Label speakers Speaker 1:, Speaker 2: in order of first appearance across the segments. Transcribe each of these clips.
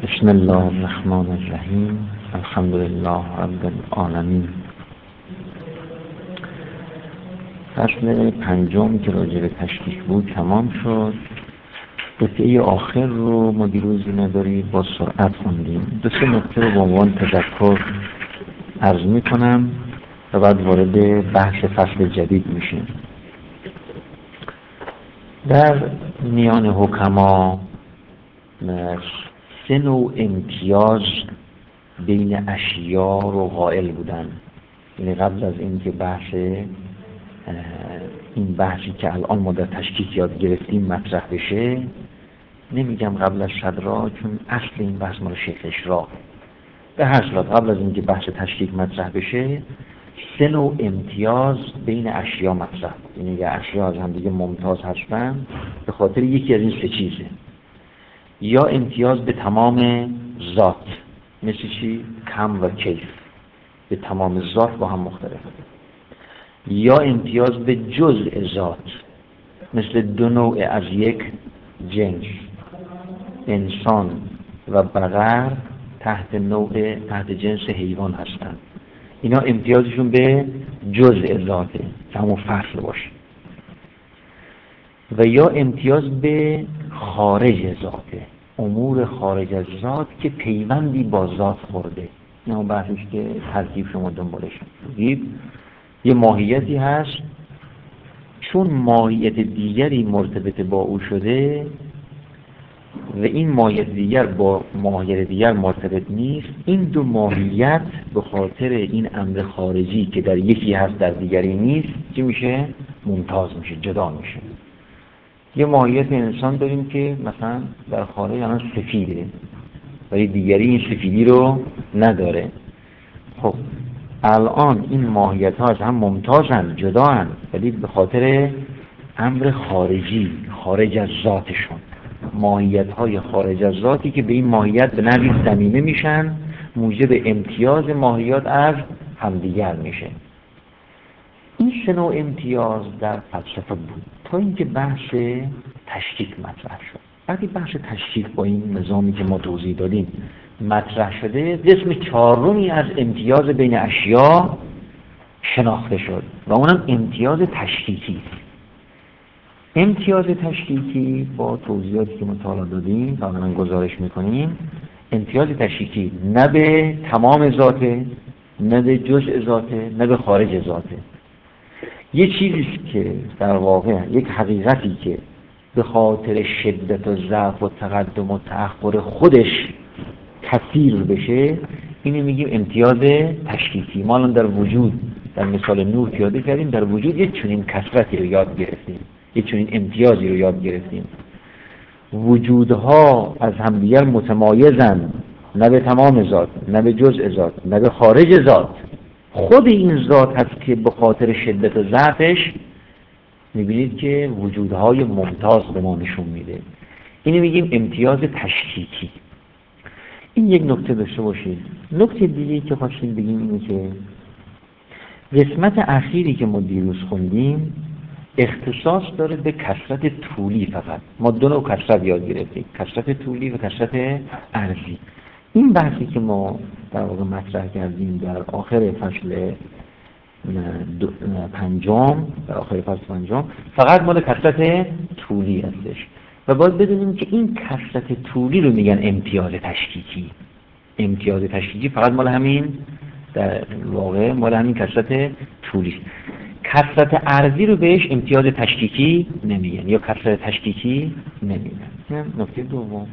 Speaker 1: بسم الله الرحمن الرحیم. الحمد لله رب العالمین. فصل پنجم که راجع به تشکیک بود تمام شد. قطعه آخر رو ما دیروز نداری با سرعت خوندیم. دو سه نکته رو به عنوان تذکر عرض میکنم و بعد وارد بحث فصل جدید میشیم. در میان حکما سه نوع امتیاز بین اشیا رو قائل بودن. یعنی قبل از اینکه این بحثی که الان ما در تشکیک یاد گرفتیم مطرح بشه، نمیگم قبل از صدرا چون اصل این بحث مال شیخ اشراق. به هر صورت قبل از اینکه بحث تشکیک مطرح بشه سه نوع امتیاز بین اشیا مطرح بود. یعنی اگه اشیا از هم دیگه ممتاز هستن به خاطر یکی از این سه چیزه: یا امتیاز به تمام ذات، مثل چی؟ کم و کیف، به تمام ذات با هم مختلفه. یا امتیاز به جزء ذات، مثل دو نوع از یک جنس، انسان و بقر تحت جنس حیوان هستند. اینا امتیازشون به جزء ذاته که همون فصل باشه. و یا امتیاز به خارج ذاته، امور خارج از ذات که پیوندی با ذات خورده. این اون بحثش که ترکیب شما دنبالش می‌کنید. یه ماهیتی هست چون ماهیت دیگری مرتبط با او شده و این ماهیت دیگر با ماهیت دیگر مرتبط نیست، این دو ماهیت به خاطر این امر خارجی که در یکی هست در دیگری نیست چی میشه؟ ممتاز میشه، جدا میشه. یه ماهیت انسان داریم که مثلا در خارج الان سفیده ولی دیگری این سفیدی رو نداره. خب الان این ماهیت ها از هم ممتازن، جداً، ولی به خاطر امر خارجی، خارج از ذاتشون، ماهیت های خارج از ذاتی که به این ماهیت به نوعی ضمیمه میشن، موجب امتیاز ماهیات از همدیگر میشه. این سه نوع امتیاز در فلسفه بود تا اینکه بحث تشکیک مطرح شد. وقتی بحث تشکیک با این نظامی که ما توضیح دادیم مطرح شده، قسم چهارمی از امتیاز بین اشیا شناخته شد و اونم امتیاز تشکیکی. امتیاز تشکیکی با توضیحاتی که مطالعه دادیم و من گزارش میکنیم، امتیاز تشکیکی نه به تمام ذاته، نه به جزء ذاته، نه به خارج ذاته. یه چیزیست که در واقع یک حقیقتی که به خاطر شدت و ضعف و تقدم و تأخر خودش کثیر بشه، اینو میگیم امتیاز تشکیکی. ما الان در وجود، در مثال نور پیاده کردیم، در وجود یک چنین کثرتی رو یاد گرفتیم، یک چنین امتیازی رو یاد گرفتیم. وجودها از همدیگر متمایزن، نه به تمام ذات، نه به جزء ذات، نه به خارج ذات. خود این ذات هست که به خاطر شدت و ضعفش میبینید که وجودهای ممتاز به ما نشون میده. اینو میگیم امتیاز تشکیکی. این یک نکته داشته باشید. نکته دیگه که خواستیم بگیم اینه که قسمت اخیری که ما دیروز خوندیم اختصاص داره به کثرت طولی. فقط ما دو نوع کثرت یاد گرفتیم، کثرت طولی و کثرت عرضی. این بحثی که ما در واقع مطرح کردیم در آخر فصل پنجم، فقط مال کثرت طولی هستش و باید بدونیم که این کثرت طولی رو میگن امتیاز تشکیکی. امتیاز تشکیکی فقط مال همین، در واقع مال همین کثرت طولی. کثرت عرضی رو بهش امتیاز تشکیکی نمیگن یا کثرت تشکیکی نمیگن. نکته دوم.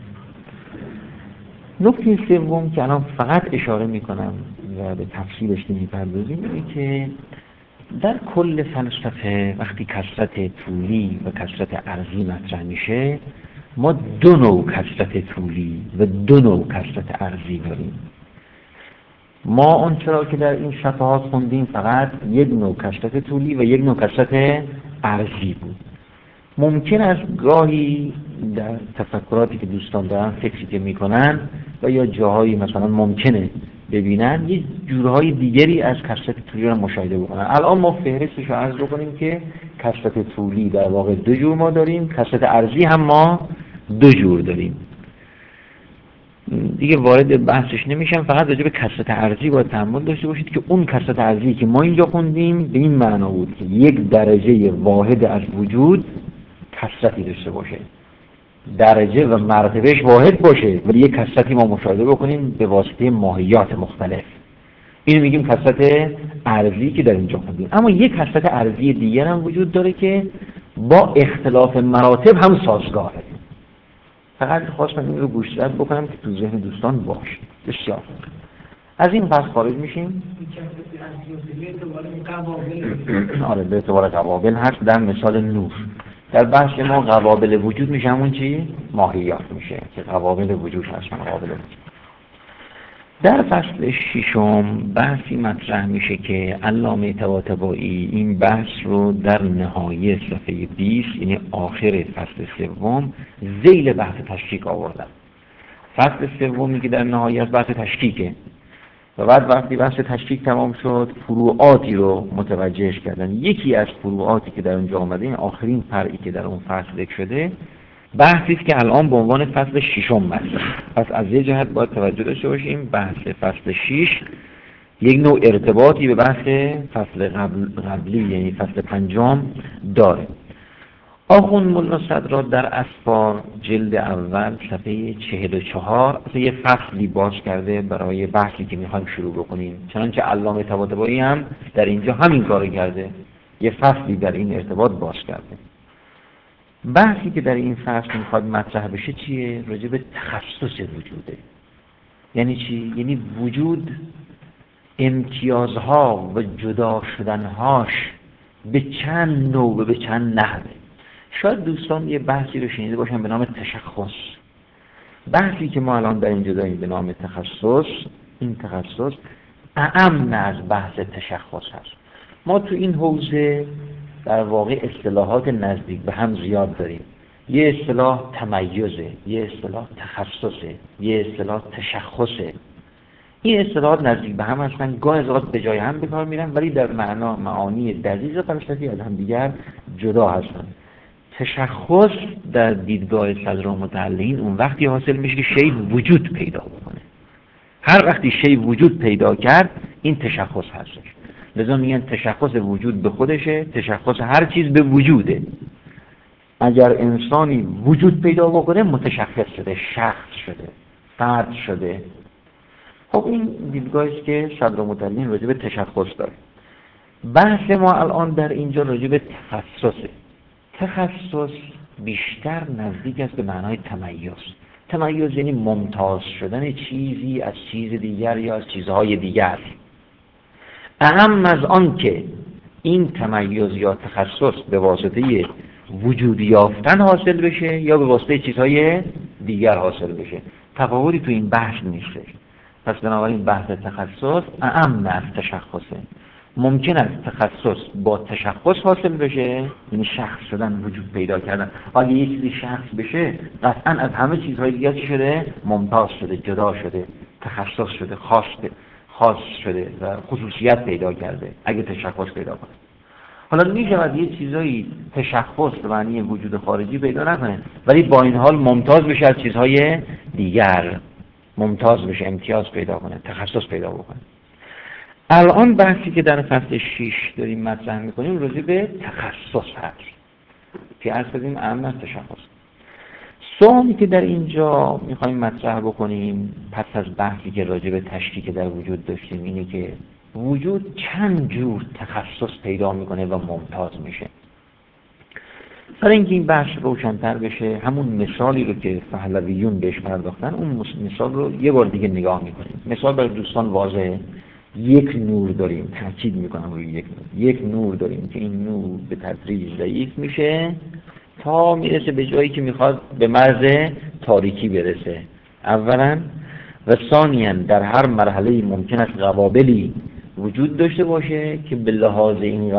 Speaker 1: نکته سوم که الان فقط اشاره میکنم و به تفصیلش نمیپردازیم اینه که در کل فلسفه وقتی کثرت طولی و کثرت عرضی مطرح میشه، ما دو نوع کثرت طولی و دو نوع کثرت عرضی داریم. ما اون چرا که در این صفحات خوندیم فقط یک نوع کثرت طولی و یک نوع کثرت عرضی بود. ممکن است گاهی در تفکراتی که دوستان دارن فکری که میکنن و یا جاهایی مثلا ممکنه ببینن یه جورهای دیگری از کثرت طولی رو مشاهده بکنن. الان ما فهرستش رو عرض بکنیم که کثرت طولی در واقع دو جور ما داریم، کثرت عرضی هم ما دو جور داریم. دیگه وارد بحثش نمیشم، فقط راجع به کثرت ارضی باید تأمل داشته باشید که اون کثرت ارضی که ما اینجا خوندیم به این معنا بود که یک درجه واحد از وجود کثرتی داشته باشه، درجه و مرتبهش واحد باشه، ولی یک کثرتی ما مشاهده بکنیم به واسطه ماهیات مختلف. اینو میگیم کثرت ارضی که در اینجا خوندیم. اما یک کثرت ارضی دیگر هم وجود داره که با اختلاف مراتب هم سازگاره. فقط خواستم این رو گوشزد بکنم که تو ذهن دوستان باشه. بسیار از این بحث خارج میشیم. آره به اعتبار قوابل هست در مثال نور. در بحث ما قوابل وجود میشه همون چی؟ ماهیات میشه که قوابل وجود هست. قوابل وجود. در فصل ششم بحثی مطرح میشه که علامه طباطبایی این بحث رو در نهایه صفحه 20 یعنی آخر فصل سوم ذیل بحث تشکیک آوردن. فصل سومی که در نهایه از بحث تشکیکه و بعد وقتی بحث تشکیک تمام شد فروعاتی رو متوجهش کردن. یکی از فروعاتی که در اونجا آمده این آخرین فرعی که در اون فصل ذکر شده بحثی است که الان به عنوان فصل ششم است. پس از یه جهت باید توجه داشته باشیم بحث فصل 6 یک نوع ارتباطی به بحث فصل قبلی یعنی فصل پنجم داره. آخوند ملا صدرا در اسفار جلد اول صفحه 44 یه فصلی باز کرده برای بحثی که میخوایم شروع بکنیم، چنانچه علامه طباطبایی هم در اینجا همین کارو کرده، یه فصلی در این ارتباط باز کرده. بحثی که در این فصل میخواد مطرح بشه چیه؟ راجع به تخصص وجوده. یعنی چی؟ یعنی وجود امتیازها و جدا شدنهاش به چند نوع و به چند نحوه. شاید دوستان یه بحثی رو شنیده باشن به نام تشخص. بحثی که ما الان در اینجا داریم به نام تخصص، این تخصص اعم از بحث تشخص هست. ما تو این حوزه در واقع اصطلاحات نزدیک به هم زیاد داریم. یه اصطلاح تمیزه، یه اصطلاح تخصصه، یه اصطلاح تشخصه. این اصطلاحات نزدیک به هم هستن، گاه از اوقات به جای هم به کار میرن ولی در معانی دقیق فلسفی از هم دیگر جدا هستن. تشخص در دیدگاه صدرالمتعلقین اون وقتی حاصل میشه که شی وجود پیدا بکنه. هر وقتی شی وجود پیدا کرد این تشخص هستش. لذا میگن تشخص وجود به خودشه، تشخص هر چیز به وجوده. اگر انسانی وجود پیدا بکنه متشخص شده، شخص شده، فرد شده. خب این دیدگاهی است که صدرالمتعلقین راجع به تشخص داره. بحث ما الان در اینجا راجع به تخصصه. تخصص بیشتر نزدیک است به معنای تمیز. تمیز یعنی ممتاز شدن چیزی از چیز دیگر یا از چیزهای دیگر. اهم از آن که این تمیز یا تخصص به واسطه وجود یافتن حاصل بشه یا به واسطه چیزهای دیگر حاصل بشه. تفاوتی تو این بحث نیست. پس بنابراین بحث تخصص اهم از تشخصه. ممکن است تخصص با تشخص حاصل بشه، یعنی شخص شدن، وجود پیدا کردن. اگه یه چیزی شخص بشه قطعا از همه چیزهای دیگر چی شده؟ ممتاز شده، جدا شده، تخصص شده، خاص شده و خصوصیت پیدا کرده اگه تشخص پیدا کنه. حالا میشود یه چیزایی تشخص به معنی وجود خارجی پیدا نکنه ولی با این حال ممتاز بشه از چیزهای دیگر، ممتاز بشه، امتیاز پیدا کنه، تخصص پیدا بکنه. الان بحثی که در فصل 6 داریم مطرح میکنیم راجع به تخصص هست که عرض کردیم اهم از تشخص. سوالی که در اینجا میخوایم مطرح بکنیم پس از بحثی که راجع به تشکیک در وجود داشتیم اینه که وجود چند جور تخصص پیدا میکنه و ممتاز میشه. برای اینکه این بحث روشن‌تر بشه همون مثالی رو که پهلویون بهش پرداختن اون مثال رو یه بار دیگه نگاه میکنیم. مثال برای دوستان واضحه. یک نور داریم، تاکید میکنم روی یک نور داریم که این نور به تدریج ضعیف میشه تا میرسه به جایی که میخواد به مرز تاریکی برسه اولا، و ثانیاً در هر مرحله ممکن است قوابلی وجود داشته باشه که به لحاظ این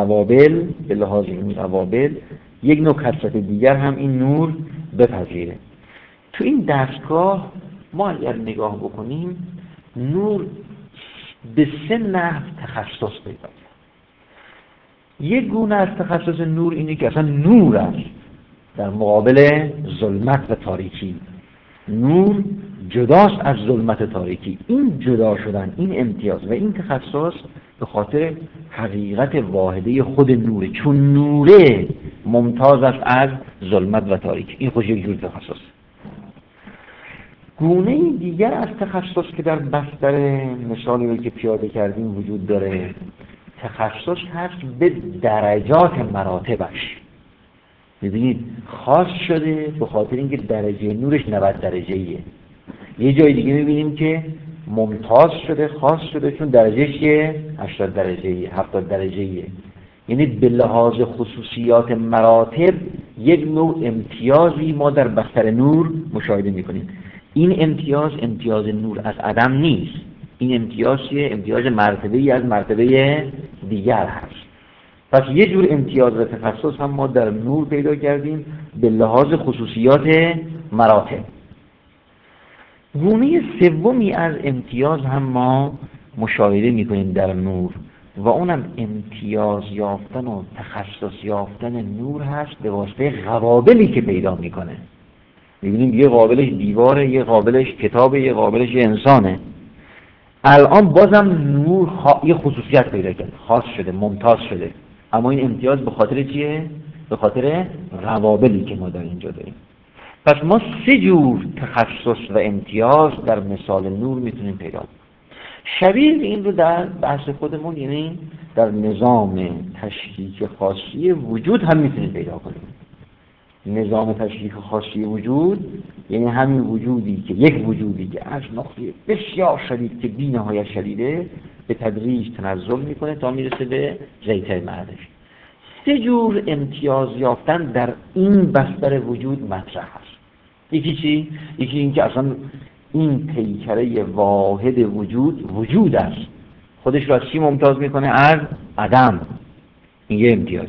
Speaker 1: قوابل یک نوع کثرت دیگر هم این نور بپذیره. تو این دستگاه ما اگر نگاه بکنیم نور به 3 نحو تخصص پیدا کرد. یک گونه از تخصص نور اینه که اصلا نور است در مقابل ظلمت و تاریکی. نور جداست از ظلمت تاریکی. این جدا شدن، این امتیاز و این تخصص به خاطر حقیقت واحده خود نوره، چون نوره ممتاز است از ظلمت و تاریکی. این خوش یک جور تخصص. گونه دیگر از تخصص که در بستر مثالی که پیاده کردیم وجود داره، تخصص هست به درجات مراتبش. ببینید خاص شده به خاطر اینکه درجه نورش 90 درجه‌ایه. یه جای دیگه می‌بینیم که ممتاز شده، خاص شده، چون درجهش 80 درجه‌ایه، 70 درجه‌ایه. یعنی به لحاظ خصوصیات مراتب یک نوع امتیازی ما در بستر نور مشاهده می‌کنیم. این امتیاز نور از عدم نیست. این امتیاز مرتبه‌ای از مرتبه دیگر هست. پس یه جور امتیاز و تخصص هم ما در نور پیدا کردیم به لحاظ خصوصیات مراتب. گونه سومی از امتیاز هم ما مشاهده می‌کنیم در نور و اونم امتیاز یافتن و تخصص یافتن نور هست به واسطه قوابلی که پیدا می‌کنه. می‌بینیم یه قابلش دیواره، یه قابلش کتابه، یه قابلش انسانه. الان بازم نور یه خصوصیت پیدا کرده، خاص شده، ممتاز شده. اما این امتیاز به خاطر چیه؟ به خاطر قوابلی که ما در اینجا داریم. پس ما 3 جور تخصص و امتیاز در مثال نور میتونیم پیدا کنیم. شبیه این رو در بحث خودمون، یعنی در نظام تشکیک خاصی وجود هم میتونیم پیدا کنیم. نظام تشکیک خاصی وجود یعنی همین وجودی که یک وجودی که از نقطه بسیار شدید که بی نهایت شدیده به تدریج تنزل میکنه تا میرسه به ذیتر معدش. 3 جور امتیاز یافتن در این بستر وجود مطرح هست. یکی چی؟ یکی این که اصلا این پیکره واحد وجود است. خودش رو از چی ممتاز میکنه؟ از عدم. این یه امتیاز.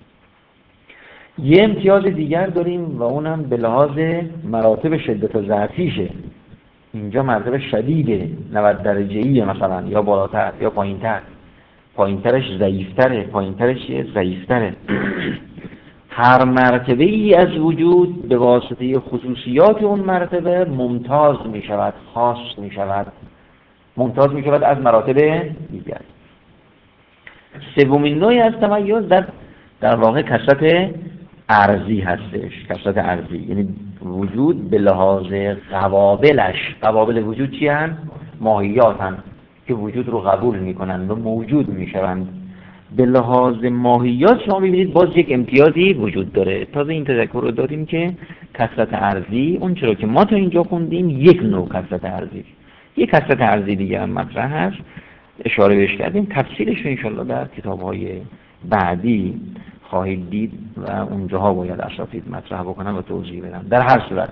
Speaker 1: یه امتیاز دیگر داریم و اونم به لحاظ مراتب شدت و ضعفیشه. اینجا مرتبه شدیده، 90 درجه‌ایه مثلا، یا بالاتر یا پایینتر. پایینترش ضعیفتره، پایینترش ضعیفتره. هر مرتبه ای از وجود به واسطه خصوصیات اون مرتبه ممتاز می شود، خاص می شود، ممتاز می شود از مراتب دیگر. سومین نوعی از تمایز در واقع کثرت ارضی هستش. کثرت ارضی یعنی وجود به لحاظ قوابلش. قوابل وجود چی هستند؟ ماهیات هستند که وجود رو قبول میکنند و موجود میشوند. به لحاظ ماهیات شما میبینید باز یک امتیازی وجود داره. تازه این تذکر رو داریم که کثرت ارضی اون چرا که ما تا اینجا خوندیم یک نوع کثرت ارضی، یک کثرت ارضی دیگه هم مطرح هست، اشاره بهش کردیم. تفصیلش رو انشالله در کتاب‌های بعدی خواهید دید و اونجاها باید اساتید مطرح بکنم و توضیح بدم. در هر صورت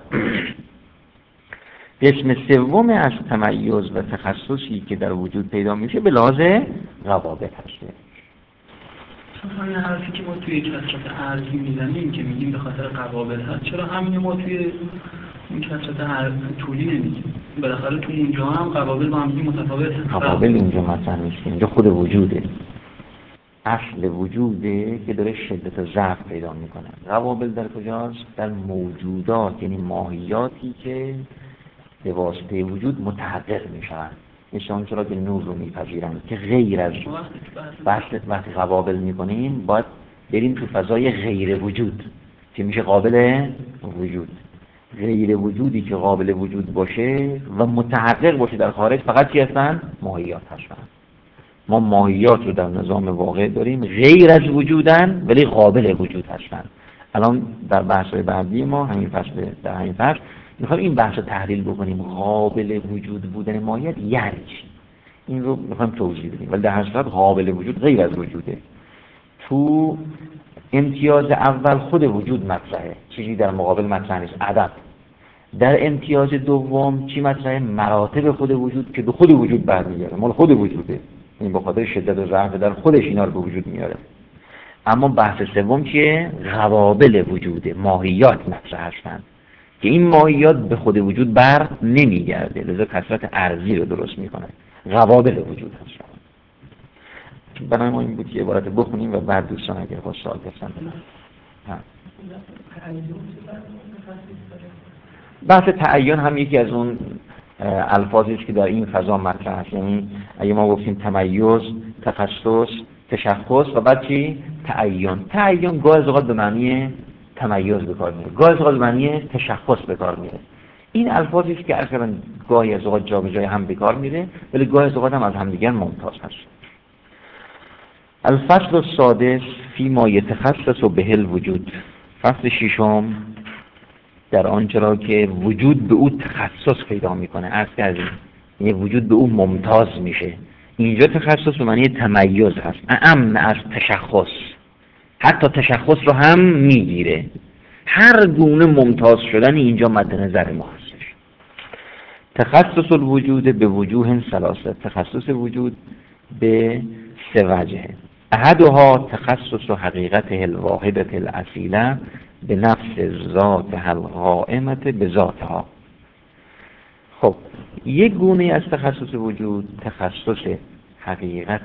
Speaker 1: قسم سوم از تمایز و تخصصی که در وجود پیدا میشه به لحاظ قوابل هسته.
Speaker 2: همین حرفی که ما توی کثرت ارضی میزنیم که میگیم به خاطر قوابل هست، چرا همین ما توی این کثرت طولی نمیگیم؟ بالاخره تو اونجا هم قوابل با هم متفاوت هست.
Speaker 1: قوابل اینجا مطرح نیست، اینجا خود وجوده، اصل وجوده که داره شدت و ضعف پیدا میکنه. قوابل در کجاست؟ در موجودات، یعنی ماهیاتی که به واسطه وجود متحقق میشن، مثل اون چرا که نور رو میپذیرن که غیر از وقتی قوابل میکنیم باید بریم تو فضای غیر وجود که میشه قابل وجود. غیر وجودی که قابل وجود باشه و متحقق باشه در خارج فقط چی هستن؟ ماهیات هستن. ما ماهیات رو در نظام واقع داریم غیر از وجودن ولی قابل وجود هستن. الان در بحث بعدی ما در همین فصل میخوایم این بحث رو تحلیل بکنیم. قابل وجود بودن ماهیت یعنی چی؟ این رو میخوایم توضیح بدیم. ولی در هر صورت قابل وجود غیر از وجوده. تو امتیاز اول خود وجود مطرحه، چیزی در مقابل مطرح نیست، عدم. در امتیاز دوم چی مطرحه؟ مراتب خود وجود که به خود وجود برمیگرده، مال خود وجوده، این به خاطر شدت و ضعف در خودش اینا رو به وجود میاره. اما بحث سوم چیه؟ قوابل وجوده، ماهیات مطرح هستند که این ماهیات به خود وجود بر نمیگرده، لذا کثرت ارضی رو درست میکنه. قوابل وجود هست. برای ما این بود که عبارت بخونیم و بعد دوستان اگر خواست سوال بپرسن. بحث تعین هم یکی از اون الفاظی است که در این فضا مطرح است. یعنی اگه ما گفتیم تمیز، تخصص، تشخص و بعد چی؟ تعین گاهی از اوقات به معنی تمیز به کار میره، گاهی از اوقات به معنی تشخص به کار میره. این الفاظی است که اصلا گاهی از اوقات جابجای هم به کار میره، ولی گاهی از اوقات هم از همدیگر ممتاز هست. الفصل السادس فیما یتخصص به الوجود. فصل ششم در آنچه را که وجود به او تخصص پیدا میکنه. عرض کردیم یعنی وجود به او ممتاز میشه. اینجا تخصص به معنی تمیز هست، اعم از تشخص، حتی تشخص رو هم میگیره. هر گونه ممتاز شدن اینجا مد نظر ما هستش. تخصص الوجود به وجوه ثلاثه. تخصص وجود به سه وجه. احدها تخصص حقیقت الواحدة الاصیله به نفس ذات القائمة به ذاتها. خب یک گونه از تخصص وجود تخصص حقیقت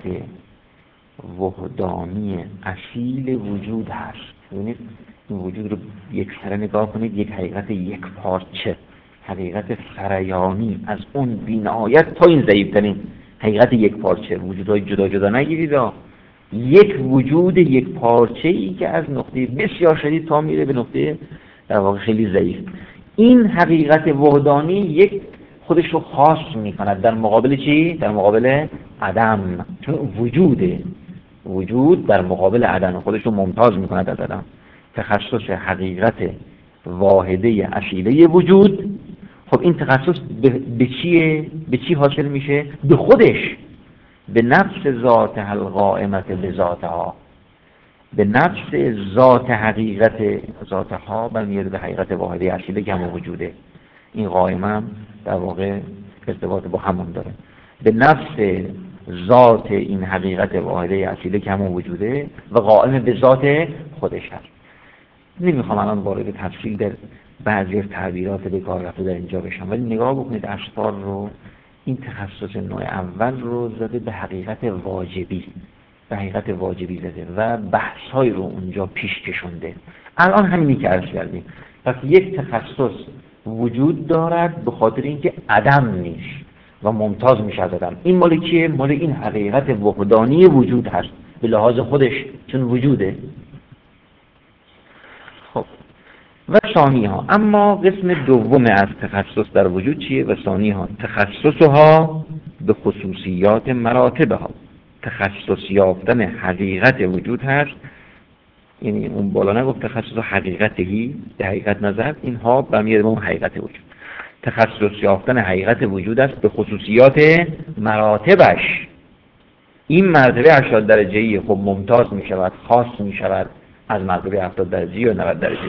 Speaker 1: وحدانی اصیل وجود هست. ببینید این وجود رو یک سره نگاه کنید، یک حقیقت یک پارچه، حقیقت سریانی از اون بی‌نهایت تا این ضعیف‌ترین حقیقت یک پارچه. وجودهای جدا جدا نگیرید، یک وجود یک پارچه‌ای که از نقطه بسیار شدید تا میره به نقطه در واقع خیلی ضعیف. این حقیقت وحدانی یک خودش رو خاص می‌کند در مقابل چی؟ در مقابل عدم. چون وجود در مقابل عدم خودش رو ممتاز می‌کند از عدم. تخصص حقیقت واحده اصیله وجود. خب این تخصص به چیه؟ به چی حاصل میشه؟ به خودش، به نفس ذات القائمت به ذاتها، به نفس ذات حقیقت ذاتها برمیاد به حقیقت واحده اصیله که همون وجوده. این قائمه در واقع ارتباط با همون داره. به نفس ذات این حقیقت واحده اصیله که همون وجوده و قائم به ذات خودش هست. نمیخوام الان وارد تفصیل در بعضی از تعبیرات به کار رفته در اینجا بشم، ولی نگاه بکنید اشعار رو. این تخصص نوع اول رو زده به حقیقت واجبی زده و بحث‌های رو اونجا پیش کشونده. الان همینی که عرض کردیم. پس یک تخصص وجود دارد به خاطر اینکه عدم نیست و ممتاز میشه از عدم. این مال کیه؟ مال این حقیقت وحدانی وجود هست به لحاظ خودش، چون وجوده. خب و ثانی ها، اما قسم دوم از تخصص در وجود چیه؟ و ثانی ها تخصصها به خصوصیات مراتبها. تخصص یافتن حقیقت وجود هست. یعنی اون بالا نگفت تخصص حقیقتهی، به حقیقت نظر، اینها برمیاد به اون حقیقت وجود. تخصص یافتن حقیقت وجود است به خصوصیات مراتبش. این مرتبه 80 درجه‌ای خب ممتاز می شود، خاص می شود از مرتبه 70 درجه‌ای یا 90 درجه‌ای.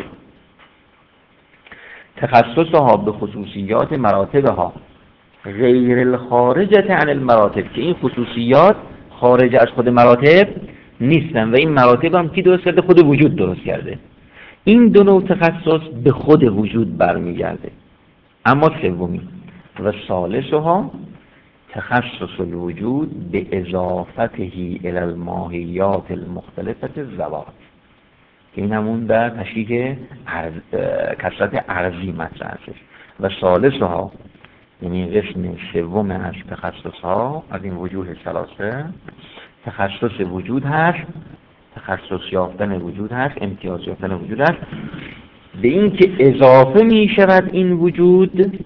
Speaker 1: تخصصها به خصوصیات مراتبها غیر الخارجة عن المراتب، که این خصوصیات خارج از خود مراتب نیستن و این مراتب هم کی درست کرده؟ خود وجود درست کرده. این دو نوع تخصص به خود وجود برمیگرده. اما سومی و ثالثها تخصص الوجود به اضافته الی الماهیات المختلفة الذوات، که این همون در تشریح کثرت ارضی مطرح است. و ثالثها یعنی قسم سوم از تخصصها از این وجوه ثلاثه تخصص وجود هست، تخصص یافتن وجود هست، امتیاز یافتن وجود هست، به این که اضافه می شود این وجود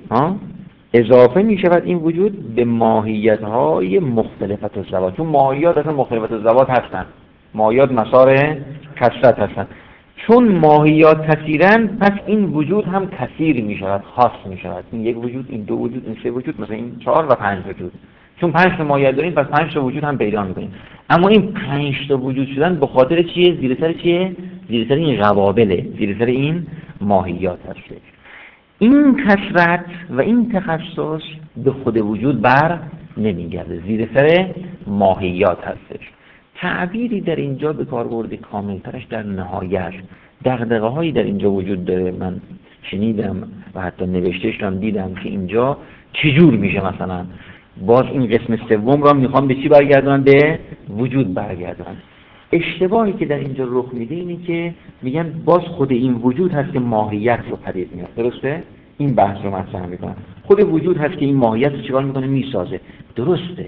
Speaker 1: به ماهیت های مختلفت الذوات. چون ماهیات اصلا مختلفت الذوات هستن، ماهیات مسار کثرت هستن. چون ماهیات کثیرن پس این وجود هم کثیر می شود، خاص می شود. این یک وجود، این دو وجود، این سه وجود، مثلا این 4 و 5 وجود. چون 5 تا ماهیت داریم پس 5 تا وجود هم پیدا می‌کنیم. اما این 5 تا وجود شدن به خاطر چیه؟ زیر سر چیه؟ زیر سر این قوابله، زیر سر این ماهیات هست. این کثرت و این تخصص به خود وجود بر نمیگرده، زیر سر ماهیات هستش. تعبیری در اینجا به کار برده کاملترش در نهایت. دغدغه‌هایی در اینجا وجود داره، من شنیدم و حتی نوشته‌اش هم دیدم که اینجا چجور میشه. مثلا باز این قسم سوم را میخوام به چی برگردونن؟ به وجود برگردونن. اشتباهی که در اینجا رخ میده اینه که میگن باز خود این وجود هست که ماهیت رو پدید میاره. درسته؟ این بحث رو مطرح میکنن. خود وجود هست که این ماهیت رو چیکار میکنه؟ میسازه. درسته،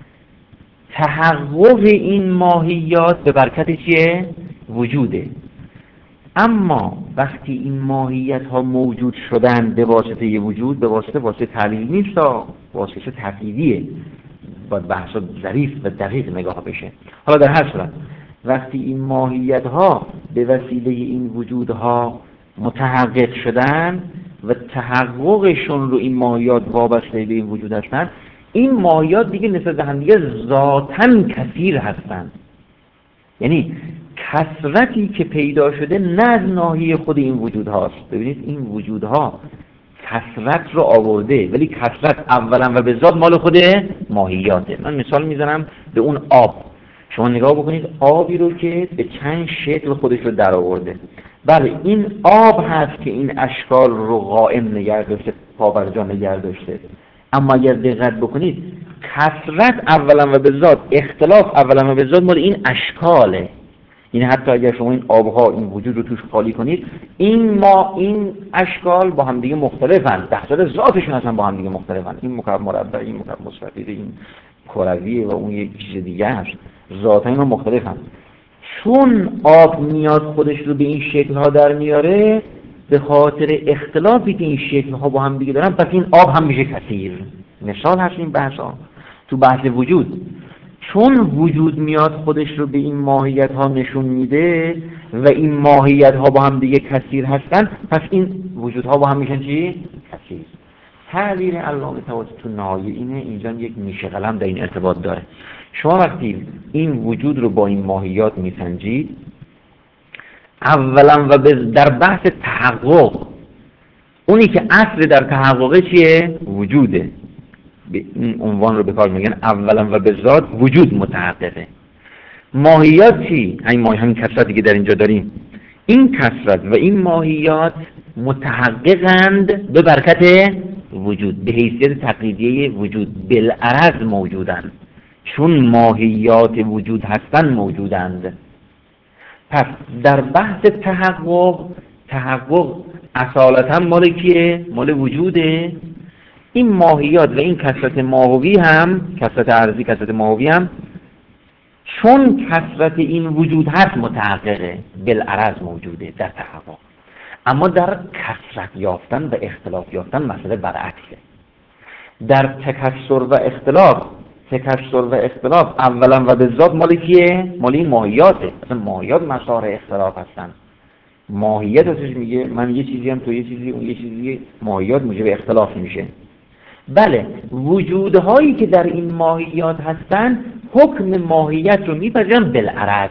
Speaker 1: تحقق این ماهیات به برکت چیه؟ وجوده. اما وقتی این ماهیت ها موجود شدن به واسطه یه وجود، به واسطه تعلیل نیست، واسطه تقلیدیه، باید بحثا ظریف و دقیق نگاه بشه. حالا در هر صورت وقتی این ماهیت ها به وسیله این وجودها متحقق شدن و تحققشون رو این ماهیات وابسته به این وجود هستن، این ماهیات دیگه نسبت به هم دیگه ذاتاً کثیر هستن. یعنی کثرتی که پیدا شده نه از ناحیه خود این وجود هاست. ببینید این وجودها کثرت رو آورده، ولی کثرت اولا و به ذات مال خود ماهیاته. من مثال میزنم به اون آب. شما نگاه بکنید آبی رو که به چند شکل خودش رو در آورده. بله این آب هست که این اشکال رو قائم نگه داشته، پابرجا نگه داشته. اما اگر دقت بکنید کثرت اولا و به ذات، اختلاف اولا و به ذات مال این اشکاله. این حتی اگر شما این آبها این وجود رو توش خالی کنید، این اشکال با هم دیگه مختلفن، در حال ذاتشون اصلا با هم دیگه مختلفن. این مکعب مربع، این مکعب مستطیل، این کرویه و اون یک چیز دیگه هست، ذاتاً اینا مختلفن. چون آب میاد خودش رو به این شکل‌ها در میاره، به خاطر اختلافی که این شکل‌ها با هم دیگه دارن، پس این آب هم میشه کثیر. مثال هست این بحثا تو بحث وجود. چون وجود میاد خودش رو به این ماهیت ها نشون میده و این ماهیت ها با هم دیگه کثیر هستن، پس این وجود ها با هم میشن چی؟ کثیر. تعبیر علامه طباطبایی تو نهایه اینه، اینجا یک نیشه قلم در این ارتباط داره. شما وقتی این وجود رو با این ماهیات میسنجید، اولا و در بحث تحقق، اونی که اصل در تحقق چیه؟ وجوده. به این عنوان رو به کار میگن اولا و به ذات وجود متحققه. ماهیات چی؟ همین کثرتی که در اینجا داریم، این کثرت و این ماهیات متحققند به برکت وجود، به حیثیت تقلیدیه وجود، بالعرض موجودند. چون ماهیات وجود هستن موجودند. پس در بحث تحقق اصالتا مال کیه؟ مال وجوده. این ماهیات و این کثرت ماهوی هم، کثرت ارضی، کثرت ماهوی هم چون کثرت این وجود هست متحققه، بالعرض موجوده در تحقق. اما در کثرت یافتن و اختلاف یافتن مسئله برعکسه. در تکثر و اختلاف اولا و به ذات مال کیه؟ مال این ماهیاته. اصلا ماهیات مسار اختلاف هستن. ماهیت ازش میگه من یه چیزی هم تو یه چیزی، اون یه چیزی، ماهیات موجب اختلاف میشه. بله وجودهایی که در این ماهیات هستن حکم ماهیت رو میپذیرن بالعرض.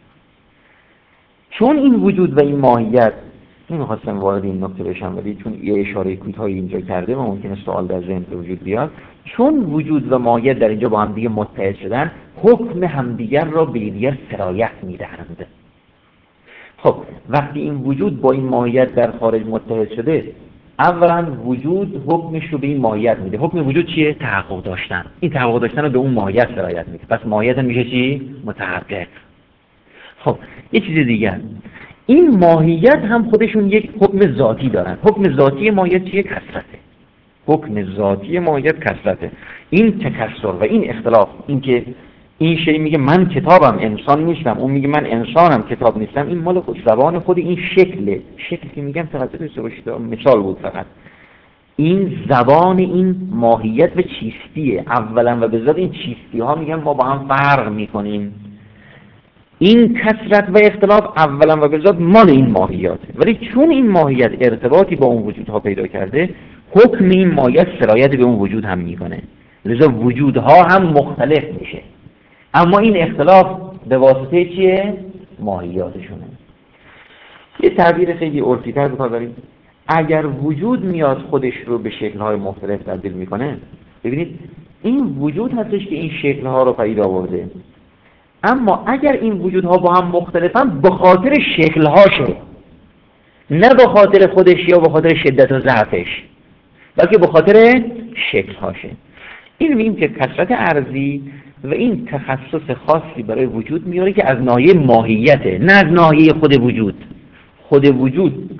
Speaker 1: چون این وجود و این ماهیت، نمیخواستم وارد این نکته بشم ولی چون یه اشاره کوتاهی اینجا کرده و ممکنه سوال در ذهن به وجود بیاد، چون وجود و ماهیت در اینجا با هم دیگه متحد شدن، حکم همدیگر را به دیگر سرایت میدهند. خب وقتی این وجود با این ماهیت در خارج متحد شده، اولا وجود حکمش رو به این ماهیت میده. حکم وجود چیه؟ تحقق داشتن. این تحقق داشتن رو به اون ماهیت سرایت میده. پس ماهیت هم میشه چی؟ متحقق. خب یه چیز دیگه، این ماهیت هم خودشون یک حکم ذاتی دارن. حکم ذاتی ماهیت چیه؟ کثرته. حکم ذاتی ماهیت کثرته. این تکثر و این اختلاف، این که این شی میگه من کتابم انسان نیستم، اون میگه من انسانم کتاب نیستم، این مال خود زبان خود این شکلی که میگم توجه داشته باشید، مثال بود فقط. این زبان این ماهیت و چیستیه. اولا و به ذات این چیستی ها میگن ما با هم فرق میکنیم. این کثرت و اختلاف اولا و به ذات مال این ماهیاته، ولی چون این ماهیت ارتباطی با اون وجودها پیدا کرده، حکم این ماهیت سرایت به اون وجود هم میکنه، لذا وجودها هم مختلف میشه. اما این اختلاف به واسطه چیه؟ ماهیاتشونه. یه تعبیر خیلی عرفی‌تر بکار داریم. اگر وجود میاد خودش رو به شکل‌های مختلف تبدیل میکنه، ببینید این وجود هستش که این شکل‌ها رو پدید آورده. اما اگر این وجودها با هم مختلفن، به خاطر شکل‌هاشه، نه به خاطر خودش یا به خاطر شدت و ضعفش، بلکه به خاطر شکل‌هاشه. این میگیم که کثرت ارضی و این تخصص خاصی برای وجود میاره که از ناحیه ماهیته، نه از ناحیه خود وجود. خود وجود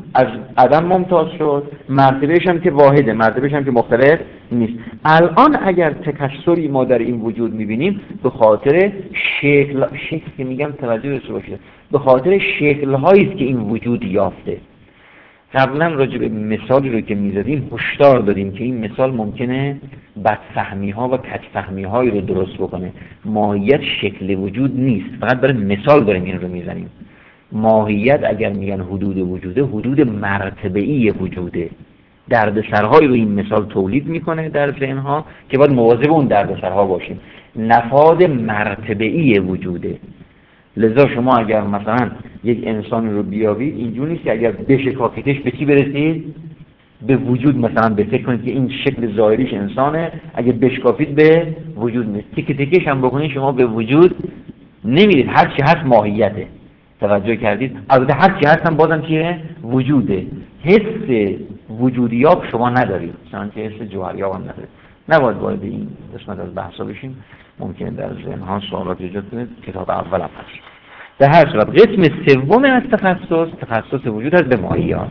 Speaker 1: از عدم ممتاز شد، مرتبهش هم که واحده، مرتبهش هم که مختلف نیست. الان اگر تکثری ما در این وجود میبینیم به خاطر شکل که میگم توجه داشته باشید، به خاطر شکل‌هایی است که این وجود یافته. قبلا راجع به مثالی رو که میزدیم هشدار دادیم که این مثال ممکنه بدفهمی‌ها و کج‌فهمی‌هایی رو درست بکنه. ماهیت شکل وجود نیست، فقط برای مثال داریم این رو میزنیم. ماهیت اگر میگن حدود وجوده، حدود مرتبه‌ای وجوده. دردسرهایی رو این مثال تولید میکنه در ذهن‌ها که باید مواظب اون دردسرها باشیم. نفاذ مرتبه‌ای وجوده. لذا شما اگر مثلا یک انسان رو بیابید اینجور نیست که اگر بشکافیدش به چی برسید؟ به وجود مثلا به فکر کنید که این شکل ظاهریش انسانه، اگر بشکافید به وجود نیست. تیکه تیکش هم بکنید شما به وجود نمیرید. هر چی هست ماهیته. توجه کردید؟ البته هر چی هست هم بازم چیه؟ وجوده. حس وجودیاب شما ندارید، مثلا که حس جوهریاب هم ندارید. نباید وارد این قسمت از بحثا بشیم، ممکنه در ذهن‌ها سوالات ایجاد کنه. کتاب اول هم هست. در هر صورت قسم سوم از تخصص وجود هست به ماهیات.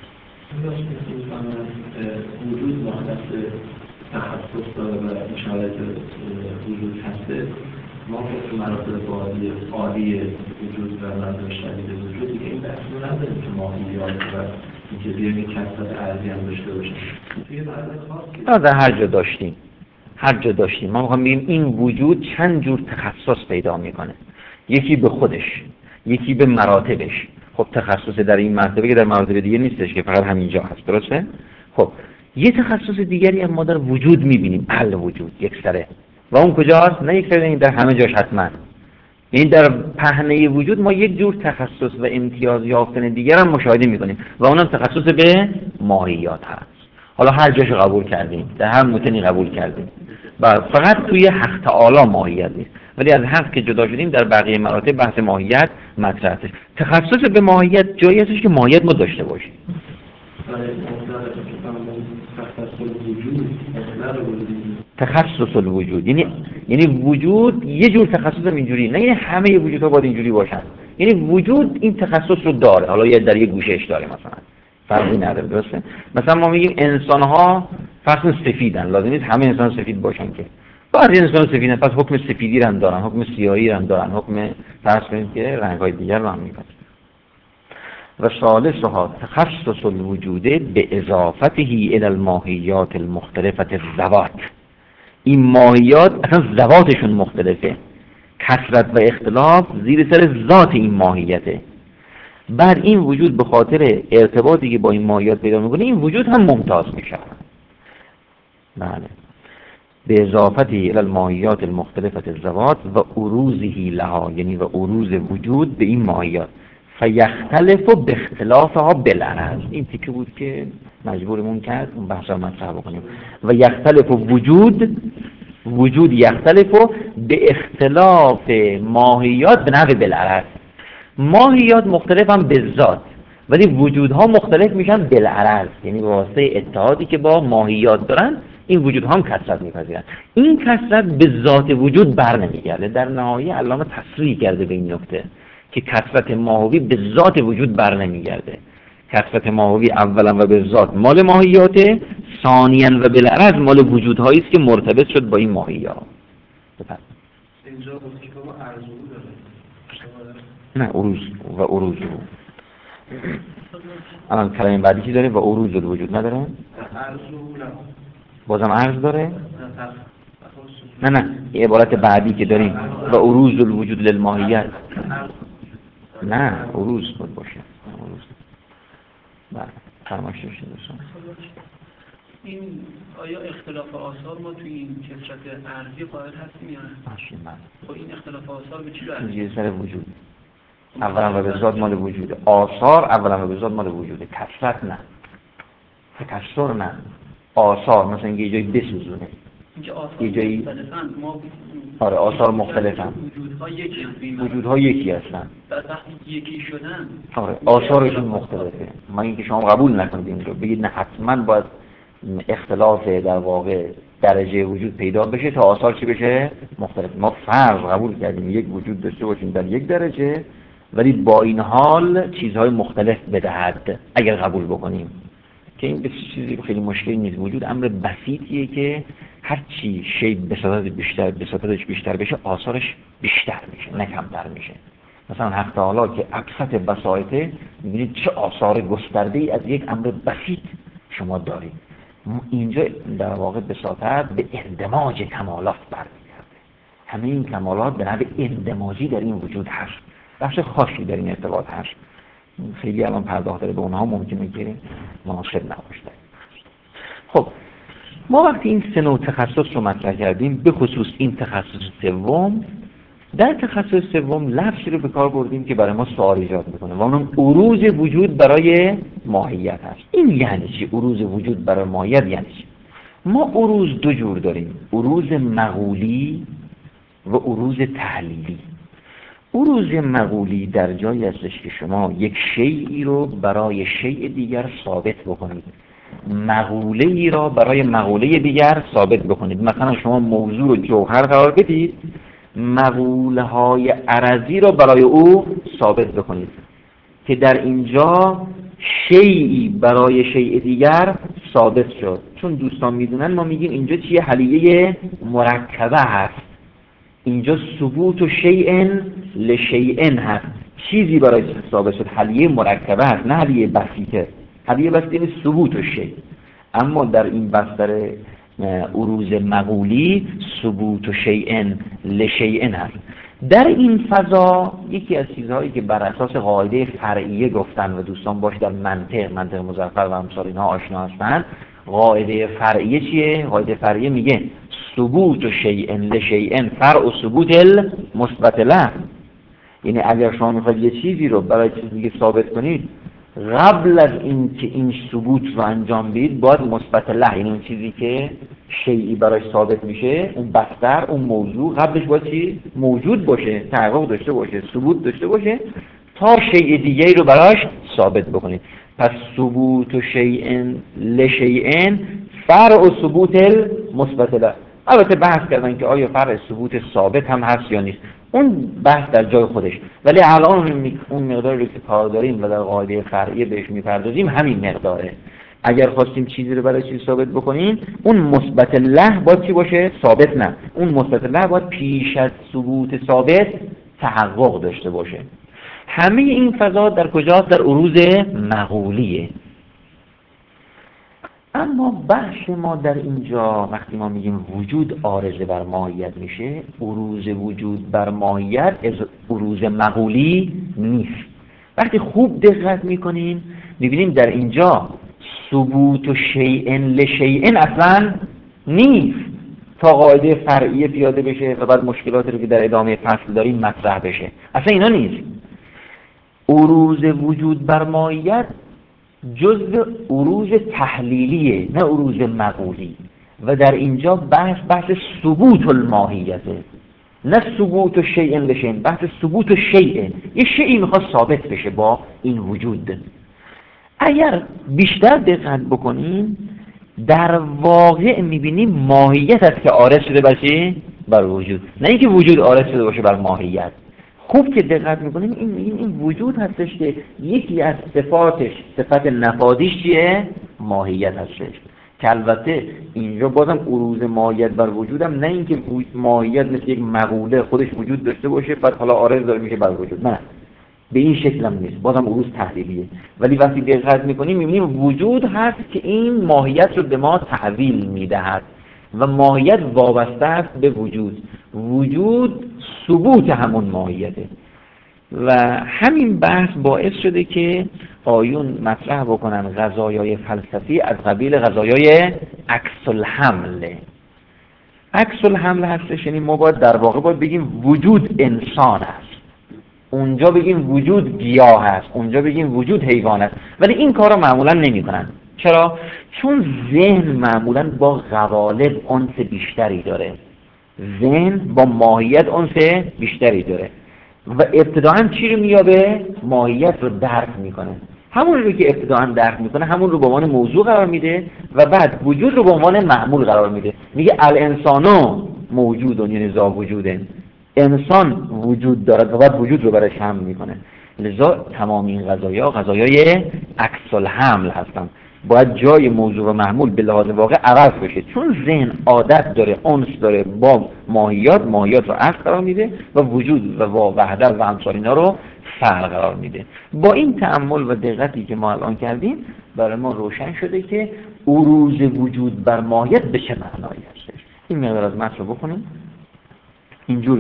Speaker 3: وجود مختص تخصص داره و اشارت وجود هسته. ما که مراتب عالی وجود و مراتب شدید وجود دیگه این بحث رو نداریم که ماهیات و اینکه بیایم یک کسرت ارضی هم داشته باشیم. توی مراتب خاصی
Speaker 1: هر جا داشتیم ما میخوام بگیم این وجود چند جور تخصص پیدا میکنه. یکی به خودش، یکی به مراتبش. خب تخصص در این مرتبه که در مراتب دیگه نیستش که فقط همینجا هست، درسته؟ خب یه تخصص دیگری هم ما در وجود میبینیم، الوجود یک سره. و اون کجاست؟ نه یک سره، این در همه جاش حتما. این در پهنه وجود ما یک جور تخصص و امتیاز یافتن دیگر هم مشاهده میکنیم و اونم تخصص به ماهیات هست. حالا هر جاش قبول کردیم، در هر متنی قبول کردیم. فقط توی حق تعالی ماهیت نیست، ولی از حق که جدا شدیم در بقیه مراتب بحث ماهیت مطرح است. تخصص به ماهیت جایی هستش که ماهیت ما داشته باشیم. تخصص الوجود یعنی وجود یه جور تخصص هم اینجوری، نه یعنی همه وجودها باید اینجوری باشن. یعنی وجود این تخصص رو داره، حالا یه در یه گوشهش داره، مثلا فرقی نداره، درسته؟ مثلا ما میگیم انسان‌ها فرض سفیدن، لازم نیست همه انسان سفید باشن که. بعضی انسان سفیدن، پس حکم سفیدی رو هم دارن، حکم سیاهی رو هم دارن، حکم فرض کنید که رنگ‌های دیگر رو هم می‌کنن. و ثالثها تخصص الوجود به اضافته الی الماهیات المختلفه الذوات. این ماهیات اصلا ذواتشون مختلفه، کثرت و اختلاف زیر سر ذات این ماهیته. بعد این وجود به خاطر ارتباطی که با این ماهیات پیدا میکنه این وجود هم ممتاز میشه. بله. به اضافته الی الماهیات المختلفه الذوات و عروضه لها، یعنی و عروض وجود به این ماهیات. فیختلف به اختلافها بالعرض. این تیکه بود که مجبورمون کرد اون بحث رو مطرح بکنیم. و یختلف وجود یختلف به اختلاف ماهیات به نحو بالعرض. ماهیات مختلف هم به ذات، ولی وجودها مختلف میشن بالعرض، یعنی به واسطه اتحادی که با ماهیات دارن این وجودها هم کثرت میپذیرن. این کثرت به ذات وجود بر نمیگرده. در نهایت علامه تصریح کرده به این نکته که کثرت ماهوی به ذات وجود بر نمیگرده. کثرت ماهوی اولا و به ذات مال ماهیاته، ثانیاً و بالعرض مال وجودهایی است که مرتبط شد با این ماهیات.
Speaker 2: اینجا گفت که بابا ارزو داره.
Speaker 1: نه عروض و عروض. الان کلمه بعدی چی داره؟ و عروض وجود نداره؟
Speaker 2: ارزو نه.
Speaker 1: بازم عرض داره؟ نه این عبارت بعدی که داریم و عروض الوجود للماهیت. نه عروض بود باشه. بله فرمایش داشته دوستان.
Speaker 2: این آیا اختلاف آثار ما توی این کثرت ارضی قائل هستیم یا نه؟
Speaker 1: ماشین بله.
Speaker 2: خب این اختلاف آثار به چی برمیگرده؟
Speaker 1: یه سر وجود. اولا و به ذات مال وجود. آثار اولا و به ذات مال وجود. کثرت نه. تکثر نه. آثار مثلا یه جایی بسوزونه. یه جایی
Speaker 2: ما
Speaker 1: آره آثار مختلفن. وجودها یکی هستن.
Speaker 2: بعد وقتی یکی شدن
Speaker 1: آره آثارشون مختلفه. ما اینکه شما قبول نکنید این رو بگید نه حتما باید اختلاف در واقع درجه وجود پیدا بشه تا آثار چی بشه؟ مختلف. ما فرض قبول کردیم یک وجود داشته باشیم در یک درجه، ولی با این حال چیزهای مختلف بدهد اگر قبول بکنیم که این چیزی خیلی مشکلی نیست. وجود امر بسیطیه که هر چی شی بساطتش بیشتر بشه آثارش بیشتر میشه نه کمتر میشه. مثلا حق تعالی که ابسط بساطه میبینید چه آثار گسترده‌ای از یک امر بسیط شما دارید. اینجا در واقع بساطت به اندماج کمالات برمیگرده. همه این کمالات به نحو اندماجی در این وجود هست. بخش خاصی در این ارتباط هست. خیلی الان پرداخت به اونها ممکنه که مناسب نباشه. خب ما وقتی این سه نوع تخصص رو مطرح کردیم، به خصوص این تخصص سوم، در تخصص سوم لفظی رو به کار بردیم که برای ما سوال ایجاد میکنه و اون عروض وجود برای ماهیت هست. این یعنی چی؟ عروض وجود برای ماهیت یعنی چی؟ ما عروض دو جور داریم، عروض مقولی و عروض تحلیلی. عروض مقولی در جایی هستش که شما یک شیئی رو برای شیء دیگر ثابت بکنید، مقوله ای را برای مقوله دیگر ثابت بکنید. مثلا شما موضوع رو جوهر قرار بدید، مقوله های عرضی را برای او ثابت بکنید که در اینجا شیئی برای شیء دیگر ثابت شد. چون دوستان میدونن ما میگیم اینجا چیه؟ حلیه مرکبه هست. اینجا ثبوت و شیء لشیء هست. چیزی برای ثابت شد حلیه مرکبه هست نه حلیه بسیطه. حلیه بسیطه یعنی ثبوت و شیء. اما در این بستر عروض مقولی ثبوت و شیء لشیء هست. در این فضا یکی از چیزهایی که بر اساس قاعده فرعیه گفتن و دوستان باش در منطق مظفر و امثال اینها آشنا هستند، قاعده فرعیه چیه؟ قاعده فرعیه میگه ثبوت و شیء لشیء فرع و ثبوت المثبت له. یعنی اگر شما میخواید یه چیزی رو برای چیز دیگه ثابت کنید، قبل از این که این ثبوت رو انجام بدید باید مثبت له، یعنی اون چیزی که شیئی براش ثابت میشه، اون بستر، اون موضوع قبلش باید چی؟ موجود باشه، تحقق داشته باشه، ثبوت داشته باشه تا شیء دیگری رو براش ثابت بکنید. پس ثبوت و شیء لشیء فرع و ثبوت المثبت له. البته بحث کردن که آیا فرع ثبوت ثابت هم هست یا نیست، اون بحث در جای خودش، ولی الان اون مقداری که کار داریم و در قاعده فرعیه بهش میپردازیم همین مقداره. اگر خواستیم چیزی رو برای چیز ثابت بکنیم، اون مثبت له باید چی باشه؟ ثابت نه، اون مثبت له باید پیش از ثبوت ثابت تحقق داشته باشه. همه این فضا در کجاست؟ در عروض مقولیه. اما بحث ما در اینجا وقتی ما میگیم وجود عارضه بر ماهیت میشه، عروض وجود بر ماهیت از عروض مقولی نیست. وقتی خوب دقت میکنیم میبینیم در اینجا ثبوت و شیء لشیء اصلا نیست تا قاعده فرعیه پیاده بشه و بعد مشکلاتی رو که در ادامه فصل داریم مطرح بشه. اصلا اینا نیست. عروض وجود بر ماهیت جزء عروض تحلیلیه نه عروض مقولی، و در اینجا بحث ثبوت الماهیته نه ثبوت شیء لشیء، بحث ثبوت شیء. یه شیئی میخواد ثابت بشه با این وجود. اگر بیشتر دقت بکنیم در واقع میبینیم ماهیت است که عارض شده بر چی؟ بر وجود، نه اینکه وجود عارض شده باشه بر ماهیت. خوب که دقت میکنیم این وجود هستش که یکی از صفاتش، صفت نفاذیش چیه؟ ماهیت هستش. که البته اینجا بازم عروض ماهیت بر وجودم نه اینکه ماهیت مثل یک مقوله خودش وجود داشته باشه بعد حالا عارض داره میشه بر وجود، نه به این شکل هم نیست، بازم عروض تحلیلیه. ولی وقتی دقت میکنیم میبینیم وجود هست که این ماهیت رو به ما تحویل میدهد و ماهیت وابسته است به وجود. وجود ثبوت همون ماهیته و همین بحث باعث شده که آیون مطرح بکنن قضایای فلسفی از قبیل قضایای عکس الحمل. عکس الحمل هستش، یعنی ما باید در واقع باید بگیم وجود انسان است، اونجا بگیم وجود گیاه است، اونجا بگیم وجود حیوان است، ولی این کار رو معمولا نمی کنن. چرا؟ چون ذهن معمولا با قوالب انس بیشتری داره، ذهن با ماهیت انس بیشتری داره و ابتداعا چی رو میابه؟ ماهیت رو درک میکنه. همون رو که ابتداعا درک میکنه همون رو به عنوان موضوع قرار میده و بعد وجود رو به عنوان معمول قرار میده. میگه الانسانو موجودون، یعنی ذا وجودن، انسان وجود دارد و بعد وجود رو برش حمل میکنه. لذا تمام این غذایای عکس الحمل هستن، باید جای موضوع و محمول به لحاظ واقع عوض بشه، چون ذهن عادت داره، انس داره با ماهیات رو اصل قرار میده و وجود و وحدت و امثال اینا رو فرع قرار میده. با این تأمل و دقتی که ما الان کردیم برای ما روشن شده که عروض وجود بر ماهیت به چه معنایی هستش. این مقدار از متن رو بخونیم. اینجور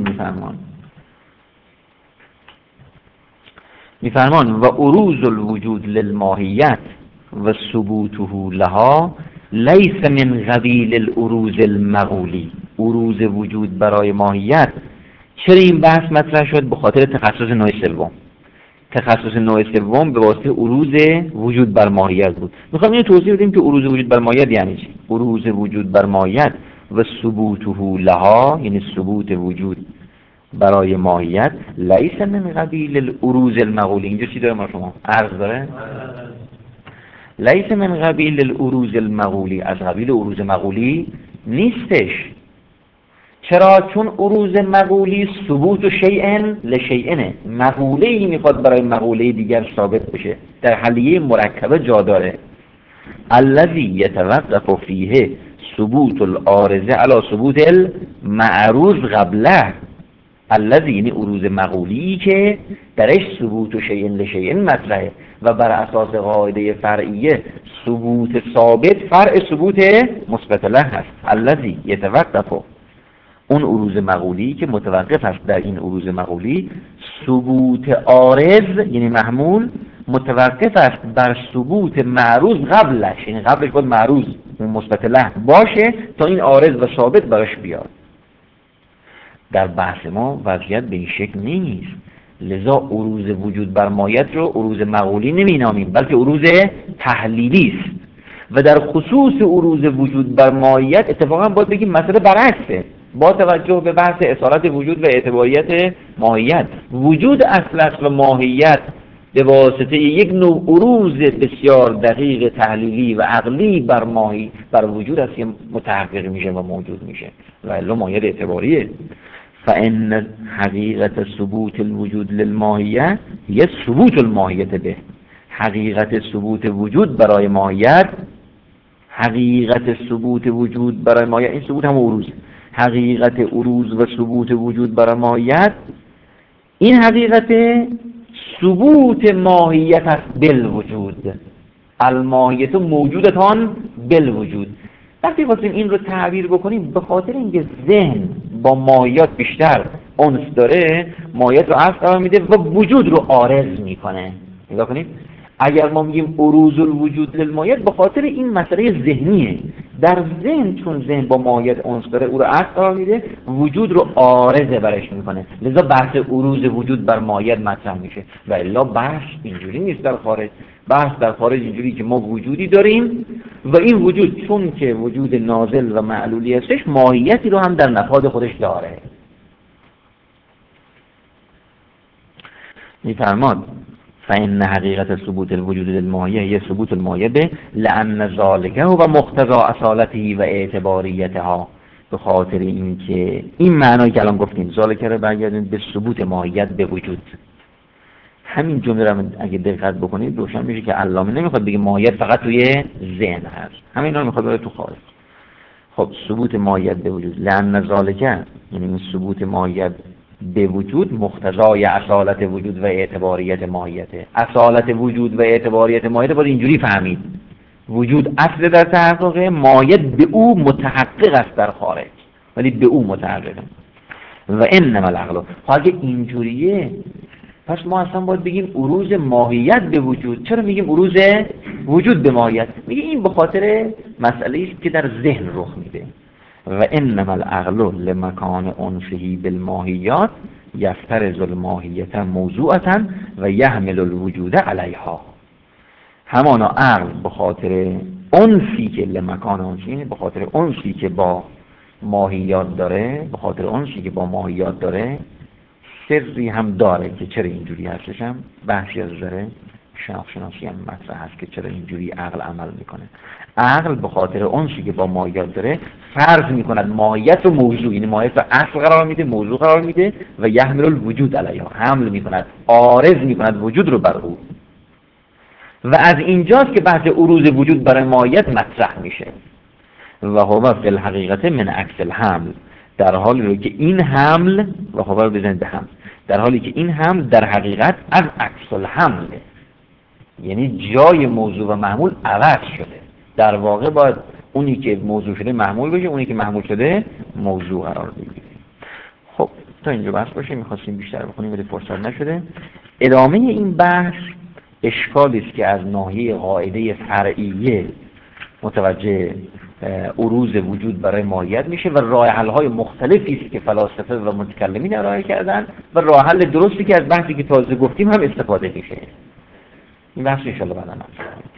Speaker 1: میفرمان و عروض الوجود للماهیت و ثبوته لها لیس من قبیل العروض المقولی. عروض وجود برای ماهیت، چرا این بحث مطرح شد؟ به خاطر تخصص نوع سوم. تخصص نوع سوم به واسطه عروض وجود بر ماهیت بود. میخوام اینو توضیح بدیم که عروض وجود بر ماهیت یعنی چی. عروض وجود بر ماهیت و ثبوته لها، یعنی ثبوت وجود برای ماهیت، لیس من قبیل العروض المقولی. اینجا چی داره ما شما؟ عرض داره؟ لیس من قبیل العروض المقولی، از قبیل عروض مقولی نیستش. چرا؟ چون عروض مقولی ثبوت شیء لشیء، مقوله‌ای میخواد برای مقوله دیگر ثابت بشه، در حلیه مرکبه جا داره. الذی یتوقف فیه ثبوت العارضه علی ثبوت المعروض قبله. الذی، یعنی عروض مقولی که درش ثبوت شیء لشیء مطرحه و بر اساس قاعده فرعیه ثبوت ثابت فرع ثبوت مثبت له هست. الذی یتوقف، اون عروض مقولی که متوقف است در این عروض مقولی، ثبوت عارض یعنی محمول متوقف است بر ثبوت معروض قبلش، یعنی قبلش باید معروض مثبت له باشه تا این عارض و ثابت براش بیاد. در بحث ما وضعیت به این شکل نیست، لذا عروض وجود بر ماهیت رو عروض مقولی نمی نامیم بلکه عروض تحلیلی است. و در خصوص عروض وجود بر ماهیت اتفاقا باید بگیم مسئله برعکسه، با توجه به بحث اصالت وجود و اعتباریت ماهیت. وجود اصل است و ماهیت به واسطه یک نوع عروض بسیار دقیق تحلیلی و عقلی بر وجود است که متحقق میشه و موجود میشه و الا ماهیت اعتباریه. فإن حقیقت ثبوت الوجود للماهیت هي ثبوت الماهیت به. حقیقت ثبوت وجود برای ماهیت، حقیقت ثبوت وجود برای ماهیت، این ثبوت هم عروض، حقیقت عروض و ثبوت وجود برای ماهیت، این حقیقت ثبوت ماهیت است بالوجود. الماهیت موجودتان بالوجود. وقتی خواستیم این رو تعبیر بکنیم به خاطر اینکه ذهن با ماهیت بیشتر انس داره، ماهیت رو اصل قرار میده و وجود رو عارض میکنه. نگاه کنید، اگر ما میگیم عروض الوجود للماهیت به خاطر این مسئله ذهنیه. در ذهن چون ذهن با ماهیت انس داره او رو اصل قرار میده، وجود رو عارض برش میکنه، لذا بحث عروض وجود بر ماهیت مطرح میشه. و الا بحث اینجوری نیست در خارج. بحث در خارج اینجوری که ما وجودی داریم و این وجود چون که وجود نازل و معلولی هستش ماهیتی رو هم در نفاد خودش داره. میفرماد فإن حقیقت ثبوت الوجود للماهیه هي ثبوت الماهیه به لأن ذلك و مقتضى اصالته و اعتباریتها. به خاطر اینکه این معنایی که الان گفتیم ذلك رو برگردیم به ثبوت ماهیت به وجود. همین جمله رو اگه دقت بکنید روشن میشه که علامه نمیخواد بگه ماهیت فقط توی ذهن هست، همین رو میخواد بره تو خارج. خب ثبوت ماهیت به وجود، لأن ذلك یعنی این ثبوت ماهیت به وجود مقتضای اصالت وجود و اعتباریت ماهیته. اصالت وجود و اعتباریت ماهیت باید اینجوری فهمید: وجود اصل در تحقق، ماهیت به او متحقق است در خارج ولی به او متحققه. و انما العقل، اگه اینجوریه پس ما اصلا باید بگیم عروض ماهیت به وجود. چرا میگیم عروض وجود به ماهیت؟ میگه این به خاطر مسئله است که در ذهن رخ میده. و انما العقل لمکان انفه بالماهیات یفترض الماهیت موضوعتا و یحمل الوجود علیها. همانا عقل به خاطر انفی که لمکان انفه، به خاطر انفی که با ماهیات داره، به خاطر انفی که با ماهیات داره، سری هم داره که چرا اینجوری هستش، هم بحثی از داره. شناخت شناسی هم مطرح هست که چرا اینجوری عقل عمل میکنه. عقل به خاطر اونچه که با ماهیت داره فرض میکند ماهیت و موضوع، یعنی ماهیت و اصل قرار میده، موضوع قرار میده و یحمل الوجود علیها، حمل میکند، عارض میکند وجود رو بر او. و از اینجاست که بحث عروض وجود برای ماهیت مطرح میشه. و هو فی الحقیقت من عکس الحمل، در حالی که این حمل و هو رو بزنید به هم، در حالی که این حمل در حقیقت از عکس الحمله، یعنی جای موضوع و محمول عوض شده. در واقع باید اونی که موضوع شده محمول بشه، اونی که محمول شده موضوع قرار بگیره. خب تا اینجا بحث باشه، میخواستیم بیشتر بخونیم ولی فرصت نشده. ادامه این بحث اشکالی است که از ناحیه قاعده فرعیه متوجه عروض وجود برای ماهیت میشه و راه حل های مختلفی است که فلاسفه و متکلمین ارائه کردن و راه حل درستی که از بحثی که تازه گفتیم هم استفاده میشه. این بحث ان شاء الله بعدا